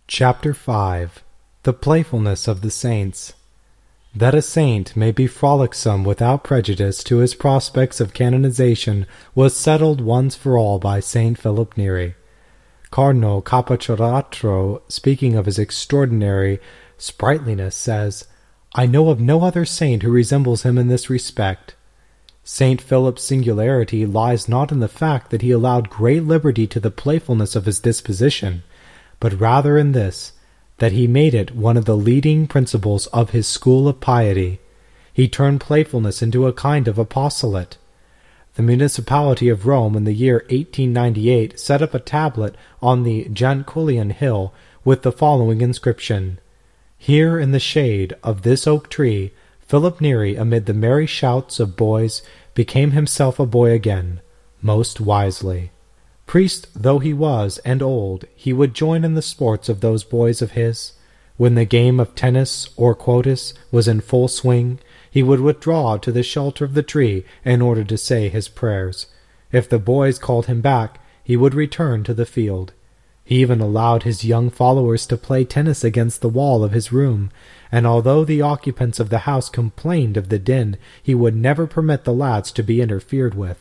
Chapter 5. The Playfulness of the Saints. That a saint may be frolicsome without prejudice to his prospects of canonization was settled once for all by Saint Philip Neri. Cardinal Capochoratro, speaking of his extraordinary sprightliness, says, "I know of no other saint who resembles him in this respect." Saint Philip's singularity lies not in the fact that he allowed great liberty to the playfulness of his disposition, but rather in this, that he made it one of the leading principles of his school of piety. He turned playfulness into a kind of apostolate. The municipality of Rome in the year 1898 set up a tablet on the Janculian hill with the following inscription: "Here in the shade of this oak tree, Philip Neri, amid the merry shouts of boys, became himself a boy again, most wisely." Priest though he was, and old, he would join in the sports of those boys of his. When the game of tennis or quotis was in full swing, he would withdraw to the shelter of the tree in order to say his prayers. If the boys called him back, he would return to the field. He even allowed his young followers to play tennis against the wall of his room, and although the occupants of the house complained of the din, he would never permit the lads to be interfered with.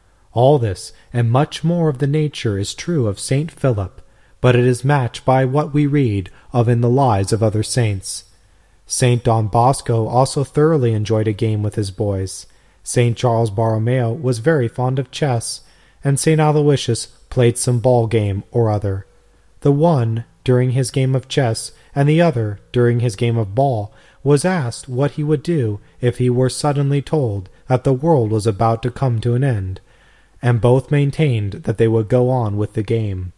All this, and much more of the nature, is true of Saint Philip, but it is matched by what we read of in the lives of other saints. Saint Don Bosco also thoroughly enjoyed a game with his boys. Saint Charles Borromeo was very fond of chess, and Saint Aloysius played some ball game or other. The one, during his game of chess, and the other, during his game of ball, was asked what he would do if he were suddenly told that the world was about to come to an end, and both maintained that they would go on with the game.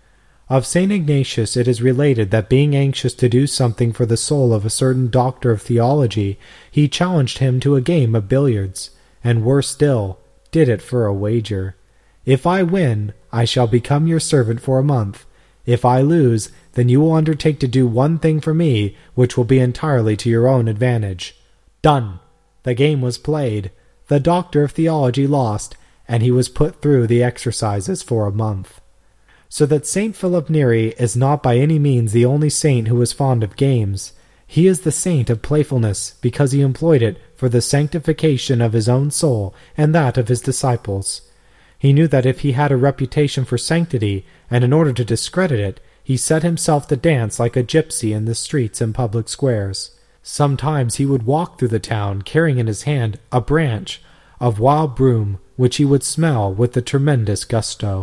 Of St. Ignatius it is related that being anxious to do something for the soul of a certain doctor of theology, he challenged him to a game of billiards, and worse still, did it for a wager. "If I win, I shall become your servant for a month. If I lose, then you will undertake to do one thing for me, which will be entirely to your own advantage." Done! The game was played. The doctor of theology lost, and he was put through the exercises for a month. So that Saint Philip Neri is not by any means the only saint who was fond of games. He is the saint of playfulness, because he employed it for the sanctification of his own soul and that of his disciples. He knew that if he had a reputation for sanctity, and in order to discredit it, he set himself to dance like a gypsy in the streets and public squares. Sometimes he would walk through the town carrying in his hand a branch of wild broom, which he would smell with a tremendous gusto.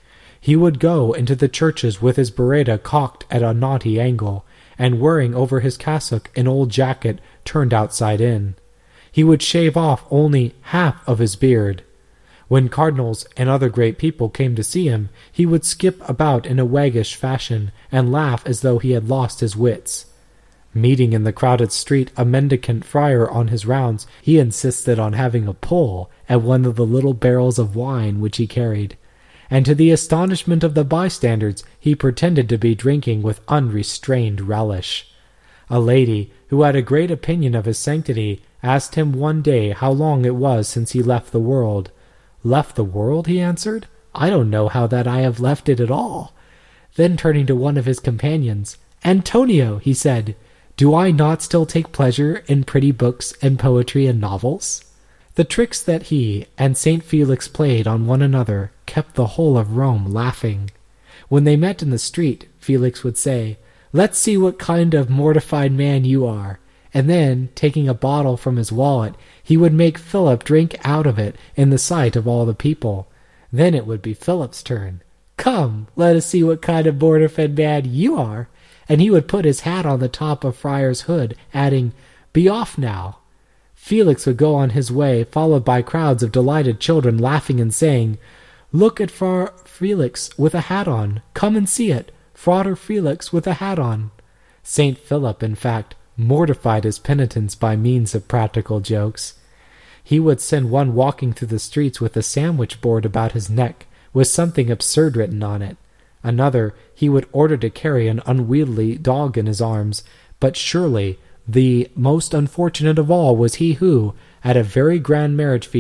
He would go into the churches with his biretta cocked at a naughty angle, and wearing over his cassock an old jacket turned outside in. He would shave off only half of his beard. When cardinals and other great people came to see him, he would skip about in a waggish fashion, and laugh as though he had lost his wits. Meeting in the crowded street a mendicant friar on his rounds, he insisted on having a pull at one of the little barrels of wine which he carried, and to the astonishment of the bystanders he pretended to be drinking with unrestrained relish. A lady, who had a great opinion of his sanctity, asked him one day how long it was since he left the world. "Left the world?" he answered. "I don't know how that I have left it at all." Then turning to one of his companions, "Antonio," he said, "do I not still take pleasure in pretty books and poetry and novels?" The tricks that he and Saint Felix played on one another kept the whole of Rome laughing. When they met in the street, Felix would say, "Let's see what kind of mortified man you are," and then, taking a bottle from his wallet, he would make Philip drink out of it in the sight of all the people. Then it would be Philip's turn. "Come, let us see what kind of mortified man you are," and he would put his hat on the top of Friar's hood, adding, "Be off now." Felix would go on his way, followed by crowds of delighted children laughing and saying, "Look at Fra Felix with a hat on. Come and see it. Frater Felix with a hat on." Saint Philip, in fact, mortified his penitents by means of practical jokes. He would send one walking through the streets with a sandwich board about his neck, with something absurd written on it. Another he would order to carry an unwieldy dog in his arms, but surely the most unfortunate of all was he who, at a very grand marriage feast,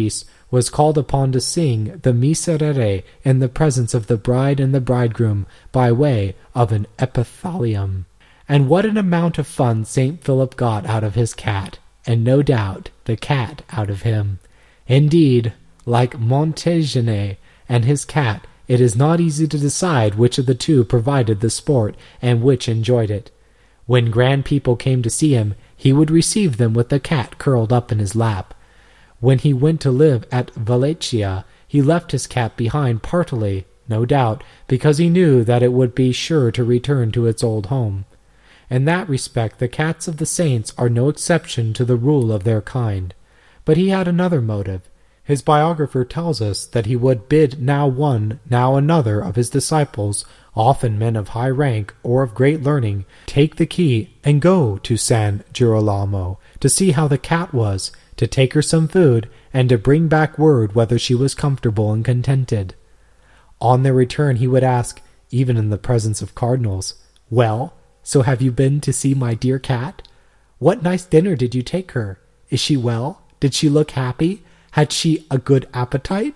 was called upon to sing the Miserere in the presence of the bride and the bridegroom by way of an epithalamium. And what an amount of fun St. Philip got out of his cat, and no doubt the cat out of him. Indeed, like Montaigne and his cat, it is not easy to decide which of the two provided the sport and which enjoyed it. When grand people came to see him, he would receive them with the cat curled up in his lap. When he went to live at Valencia, he left his cat behind partly, no doubt, because he knew that it would be sure to return to its old home. In that respect, the cats of the saints are no exception to the rule of their kind. But he had another motive. His biographer tells us that he would bid now one, now another of his disciples, often men of high rank or of great learning, take the key and go to San Girolamo to see how the cat was, to take her some food, and to bring back word whether she was comfortable and contented. On their return he would ask, even in the presence of cardinals, "Well, so have you been to see my dear cat? What nice dinner did you take her? Is she well? Did she look happy? Had she a good appetite?"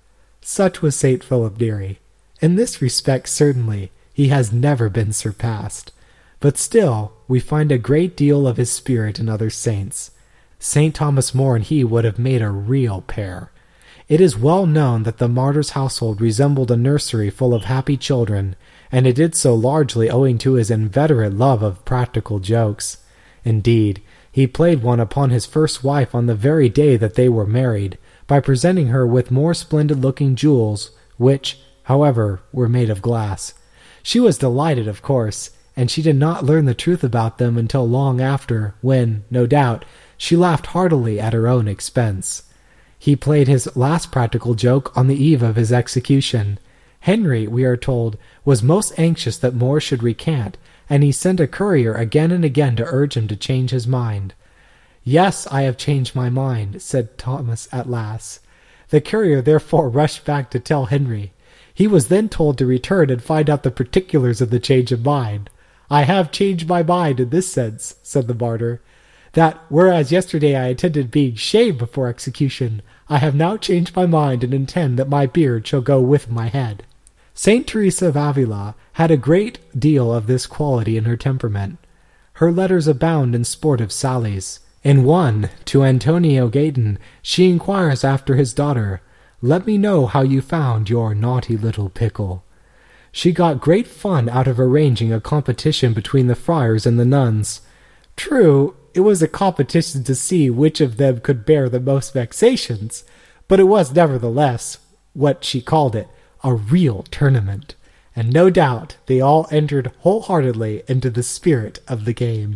Such was St. Philip Neri. In this respect, certainly, he has never been surpassed. But still, we find a great deal of his spirit in other saints. St. Thomas More and he would have made a real pair. It is well known that the martyr's household resembled a nursery full of happy children, and it did so largely owing to his inveterate love of practical jokes. Indeed, he played one upon his first wife on the very day that they were married, by presenting her with more splendid-looking jewels, which, however, were made of glass. She was delighted, of course, and she did not learn the truth about them until long after, when, no doubt, she laughed heartily at her own expense. He played his last practical joke on the eve of his execution. Henry, we are told, was most anxious that More should recant, and he sent a courier again and again to urge him to change his mind. "Yes, I have changed my mind," said Thomas at last. The courier therefore rushed back to tell Henry. He was then told to return and find out the particulars of the change of mind. "I have changed my mind in this sense," said the martyr, "that whereas yesterday I intended being shaved before execution, I have now changed my mind and intend that my beard shall go with my head." Saint Teresa of Avila had a great deal of this quality in her temperament. Her letters abound in sportive sallies. In one, to Antonio Gaydon, she inquires after his daughter, "Let me know how you found your naughty little pickle." She got great fun out of arranging a competition between the friars and the nuns. True, it was a competition to see which of them could bear the most vexations, but it was nevertheless, what she called it, a real tournament, and no doubt they all entered wholeheartedly into the spirit of the game.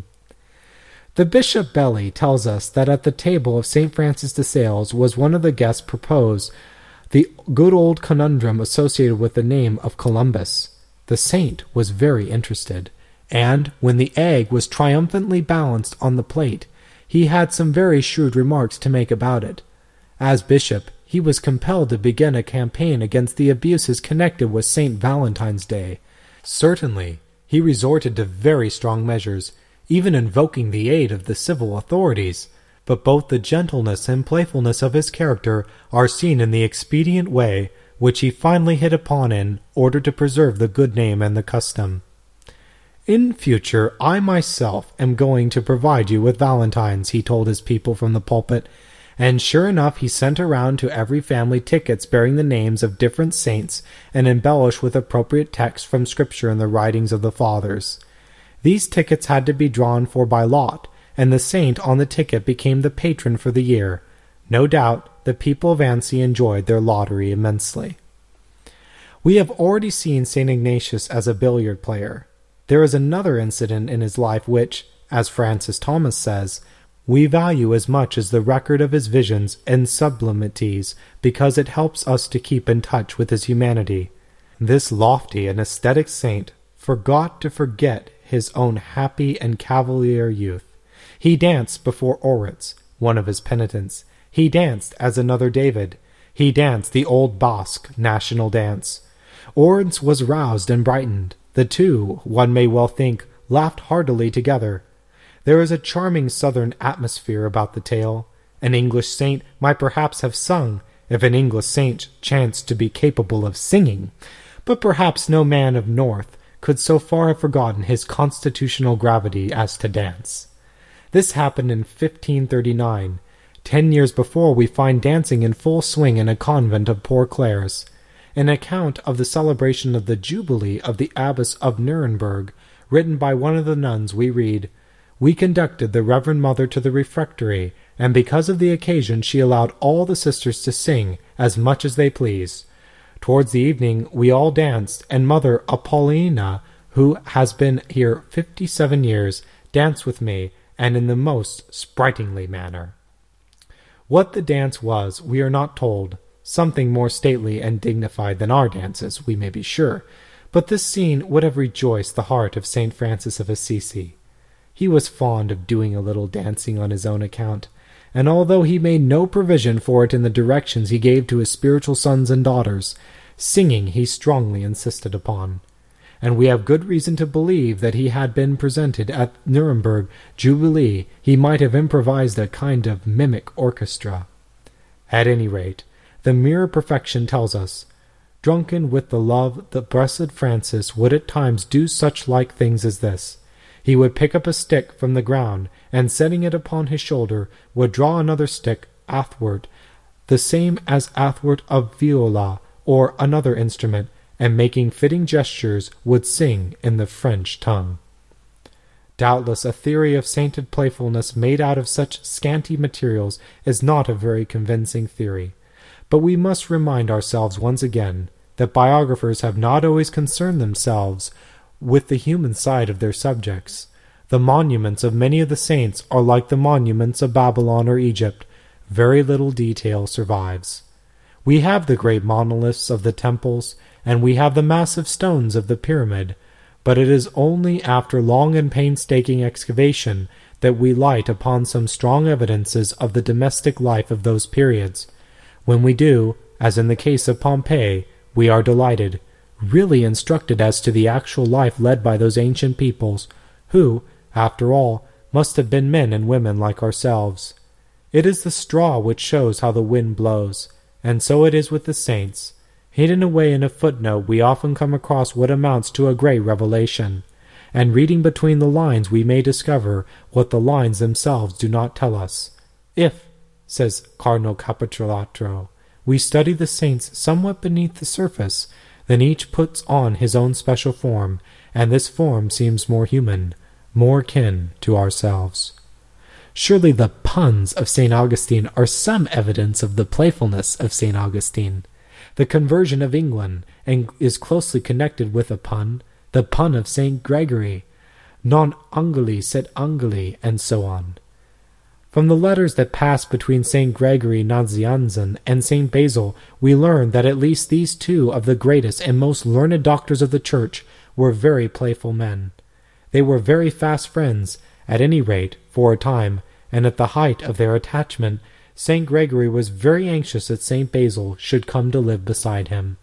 The Bishop Belly tells us that at the table of St. Francis de Sales was one of the guests proposed the good old conundrum associated with the name of Columbus. The saint was very interested, and when the egg was triumphantly balanced on the plate, he had some very shrewd remarks to make about it. As bishop, he was compelled to begin a campaign against the abuses connected with St. Valentine's Day. Certainly, he resorted to very strong measures, even invoking the aid of the civil authorities, but both the gentleness and playfulness of his character are seen in the expedient way which he finally hit upon in order to preserve the good name and the custom. "In future, I myself am going to provide you with valentines," he told his people from the pulpit, and sure enough he sent around to every family tickets bearing the names of different saints and embellished with appropriate texts from Scripture and the writings of the Fathers. These tickets had to be drawn for by lot, and the saint on the ticket became the patron for the year. No doubt the people of Annecy enjoyed their lottery immensely. We have already seen St. Ignatius as a billiard player. There is another incident in his life which, as Francis Thomas says, we value as much as the record of his visions and sublimities because it helps us to keep in touch with his humanity. This lofty and aesthetic saint forgot to forget his own happy and cavalier youth. He danced before Oritz, one of his penitents. He danced as another David. He danced the old Basque national dance. Oritz was roused and brightened. The two, one may well think, laughed heartily together. There is a charming southern atmosphere about the tale. An English saint might perhaps have sung, if an English saint chanced to be capable of singing, but perhaps no man of North could so far have forgotten his constitutional gravity as to dance. This happened in 1539. 10 years before, we find dancing in full swing in a convent of Poor Clares. An account of the celebration of the Jubilee of the Abbess of Nuremberg, written by one of the nuns, we read, "We conducted the Reverend Mother to the refectory, and because of the occasion she allowed all the sisters to sing as much as they pleased. Towards the evening we all danced, and Mother Apollina, who has been here 57 years, danced with me, and in the most sprightly manner." What the dance was, we are not told. Something more stately and dignified than our dances, we may be sure, but this scene would have rejoiced the heart of St. Francis of Assisi. He was fond of doing a little dancing on his own account, and although he made no provision for it in the directions he gave to his spiritual sons and daughters, singing he strongly insisted upon. And we have good reason to believe that he had been presented at Nuremberg Jubilee, he might have improvised a kind of mimic orchestra. At any rate, the mere perfection tells us, "Drunken with the love, the blessed Francis would at times do such like things as this. He would pick up a stick from the ground, and setting it upon his shoulder, would draw another stick athwart, the same as athwart of viola or another instrument, and making fitting gestures would sing in the French tongue." Doubtless a theory of sainted playfulness made out of such scanty materials is not a very convincing theory. But we must remind ourselves once again that biographers have not always concerned themselves with the human side of their subjects. The monuments of many of the saints are like the monuments of Babylon or Egypt. Very little detail survives. We have the great monoliths of the temples, and we have the massive stones of the pyramid, but it is only after long and painstaking excavation that we light upon some strong evidences of the domestic life of those periods. When we do, as in the case of Pompeii, we are delighted, really instructed as to the actual life led by those ancient peoples, who, after all, must have been men and women like ourselves. It is the straw which shows how the wind blows, and so it is with the saints. Hidden away in a footnote we often come across what amounts to a great revelation, and reading between the lines we may discover what the lines themselves do not tell us. If, says Cardinal Capistrano, we study the saints somewhat beneath the surface, then each puts on his own special form, and this form seems more human, more kin to ourselves. Surely the puns of St. Augustine are some evidence of the playfulness of St. Augustine. The conversion of England is closely connected with a pun, the pun of St. Gregory, non angeli sed angeli, and so on. From the letters that passed between St. Gregory Nazianzen and St. Basil, we learn that at least these two of the greatest and most learned doctors of the Church were very playful men. They were very fast friends, at any rate, for a time, and at the height of their attachment, St. Gregory was very anxious that St. Basil should come to live beside him.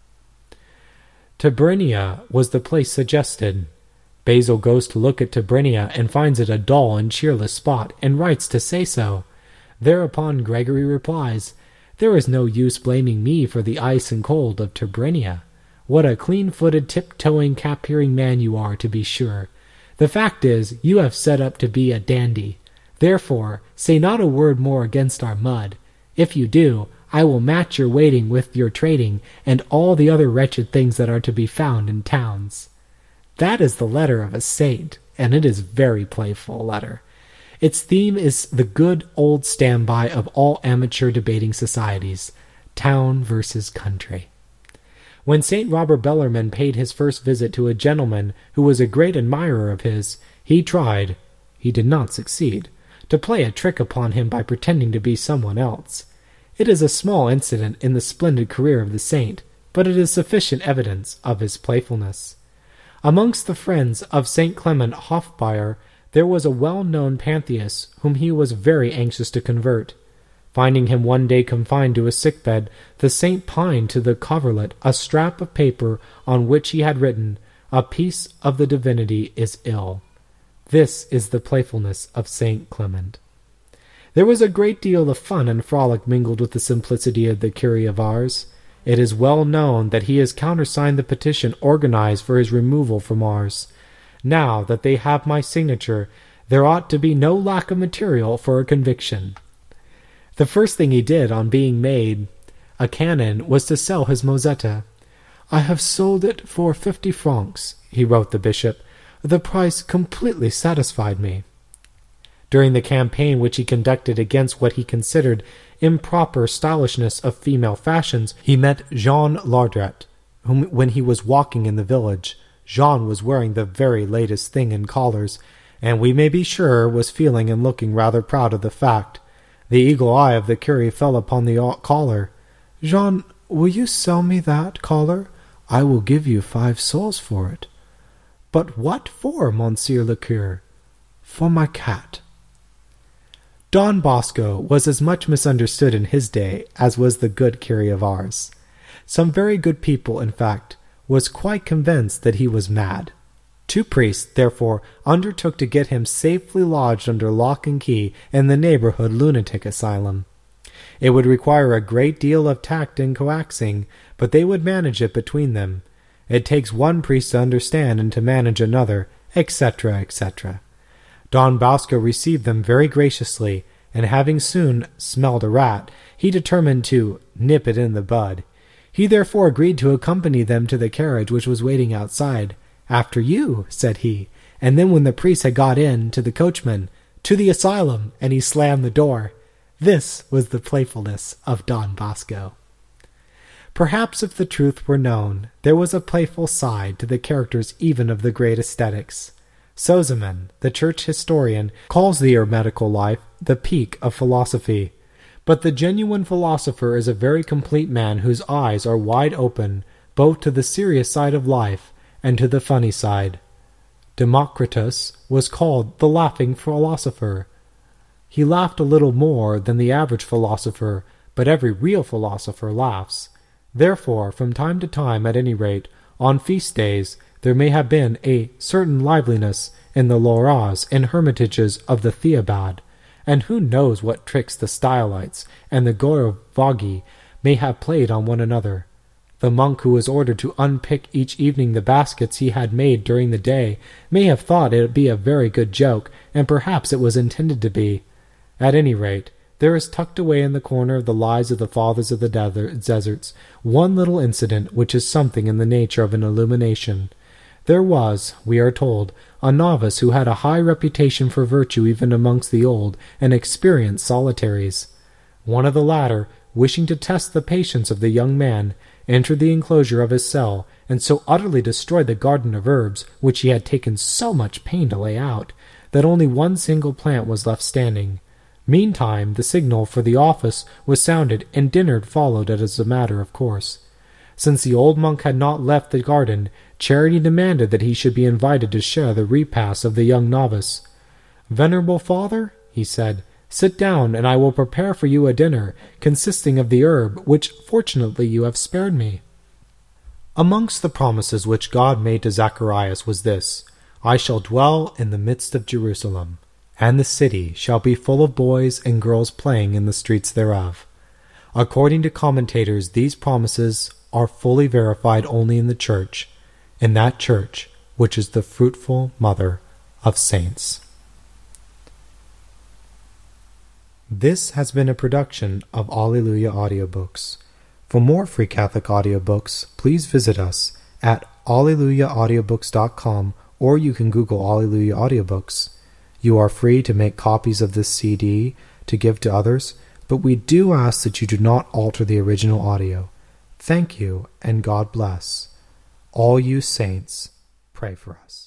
Tabrinia was the place suggested. Basil goes to look at Tabrinia and finds it a dull and cheerless spot, and writes to say so. Thereupon Gregory replies, "There is no use blaming me for the ice and cold of Tabrinia. What a clean-footed, tip-toeing, cap-hearing man you are, to be sure. The fact is, you have set up to be a dandy. Therefore, say not a word more against our mud. If you do, I will match your waiting with your trading, and all the other wretched things that are to be found in towns." That is the letter of a saint, and it is a very playful letter. Its theme is the good old standby of all amateur debating societies, town versus country. When St. Robert Bellarmine paid his first visit to a gentleman who was a great admirer of his, he tried, he did not succeed, to play a trick upon him by pretending to be someone else. It is a small incident in the splendid career of the saint, but it is sufficient evidence of his playfulness. Amongst the friends of St. Clement Hofbauer there was a well-known pantheist whom he was very anxious to convert. Finding him one day confined to a sick-bed, the saint pined to the coverlet a scrap of paper on which he had written, "A piece of the divinity is ill." This is the playfulness of St. Clement. There was a great deal of fun and frolic mingled with the simplicity of the Curé of Ars. It is well known that he has countersigned the petition organized for his removal from Ars. Now that they have my signature, there ought to be no lack of material for a conviction. The first thing he did on being made a canon was to sell his Mosetta. "I have sold it for 50 francs," he wrote the bishop. "The price completely satisfied me." During the campaign which he conducted against what he considered improper stylishness of female fashions, he met Jean Lardret, whom, when he was walking in the village, Jean was wearing the very latest thing in collars, and we may be sure was feeling and looking rather proud of the fact. The eagle eye of the curé fell upon the collar. "Jean, will you sell me that collar? I will give you 5 sols for it." "But what for, Monsieur le Curé?" "For my cat." Don Bosco was as much misunderstood in his day as was the good Curé of Ars. Some very good people, in fact, was quite convinced that he was mad. 2 priests, therefore, undertook to get him safely lodged under lock and key in the neighborhood lunatic asylum. It would require a great deal of tact and coaxing, but they would manage it between them. It takes one priest to understand and to manage another, etc., etc. Don Bosco received them very graciously, and having soon smelled a rat, he determined to nip it in the bud. He therefore agreed to accompany them to the carriage which was waiting outside. "After you," said he, and then when the priest had got in, to the coachman, "To the asylum," and he slammed the door. This was the playfulness of Don Bosco. Perhaps if the truth were known, there was a playful side to the characters even of the great ascetics. Sozomen, the church historian, calls the hermetical life the peak of philosophy. But the genuine philosopher is a very complete man whose eyes are wide open both to the serious side of life and to the funny side. Democritus was called the laughing philosopher. He laughed a little more than the average philosopher, but every real philosopher laughs. Therefore, from time to time, at any rate, on feast days, there may have been a certain liveliness in the loras and hermitages of the Theobad, and who knows what tricks the Stylites and the Gorovogi may have played on one another. The monk who was ordered to unpick each evening the baskets he had made during the day may have thought it be a very good joke, and perhaps it was intended to be. At any rate, there is tucked away in the corner of the lives of the fathers of the deserts one little incident which is something in the nature of an illumination. There was, we are told, a novice who had a high reputation for virtue even amongst the old and experienced solitaries. One of the latter, wishing to test the patience of the young man, entered the enclosure of his cell, and so utterly destroyed the garden of herbs, which he had taken so much pain to lay out, that only one single plant was left standing. Meantime, the signal for the office was sounded, and dinner followed as a matter of course. Since the old monk had not left the garden, Charity demanded that he should be invited to share the repast of the young novice. "Venerable father," he said, "sit down, and I will prepare for you a dinner, consisting of the herb which fortunately you have spared me." Amongst the promises which God made to Zacharias was this: "I shall dwell in the midst of Jerusalem, and the city shall be full of boys and girls playing in the streets thereof." According to commentators, these promises are fully verified only in the Church, in that Church which is the fruitful mother of saints. This has been a production of Alleluia Audiobooks. For more free Catholic audiobooks, please visit us at alleluiaaudiobooks.com, or you can Google Alleluia Audiobooks. You are free to make copies of this CD to give to others, but we do ask that you do not alter the original audio. Thank you, and God bless. All you saints, pray for us.